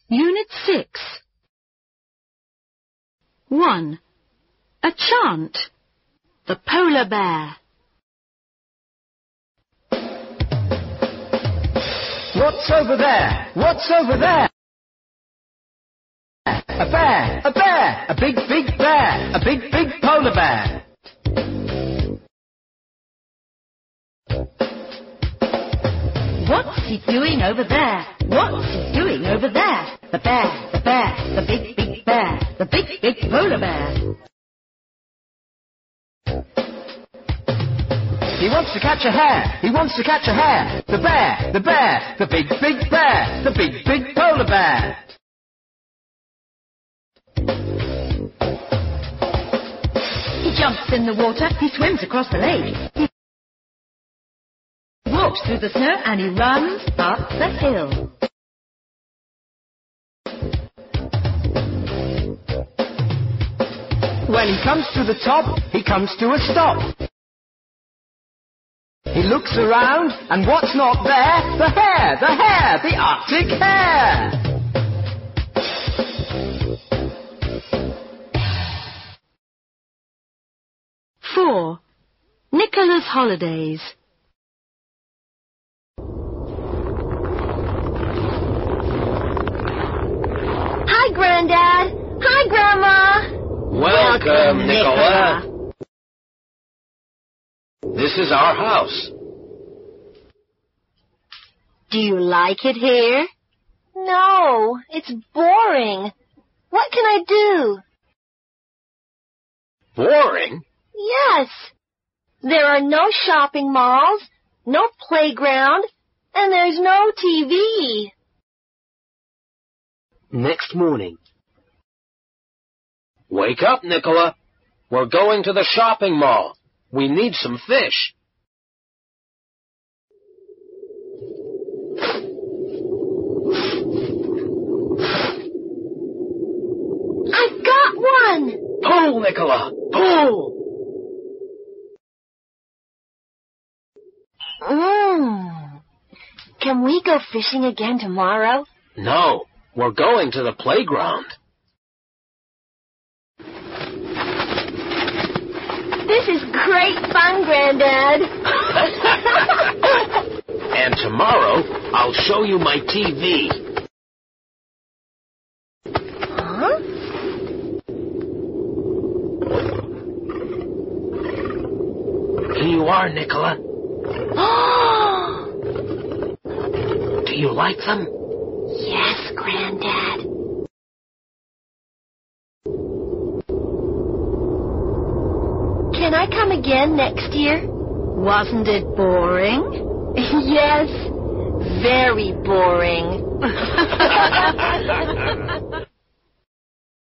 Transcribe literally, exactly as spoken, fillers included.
Unit six. one. A chant. The polar bear. What's over there? What's over there? A bear, a bear, a big, big bear, a big, big polar bear. What's he doing over there? What's he doing over there? The bear, the bear, the big, big bear, the big, big polar bear. He wants to catch a hare, he wants to catch a hare. The bear, the bear, the big, big bear, the big, big polar bear. He jumps in the water, he swims across the lake. He walks through the snow and he runs up the hill. When he comes to the top, he comes to a stop. He looks around, and what's not there? The hare, the hare, the Arctic hare! four. Nicola's holidays. Hi, Granddad. Hi, Grandma. Welcome, Nicola. This is our house. Do you like it here? No, it's boring. What can I do? Boring? Yes. There are no shopping malls, no playground, and there's no T V. Next morning. Wake up, Nicola. We're going to the shopping mall. We need some fish. I've got one! Pull, Nicola, pull! Mmm. Can we go fishing again tomorrow? No, we're going to the playground. This is great fun, Granddad. And tomorrow, I'll show you my T V. Huh? Here you are, Nicola. Do you like them? Yes, Granddad. Can I come again next year? Wasn't it boring? Yes, very boring.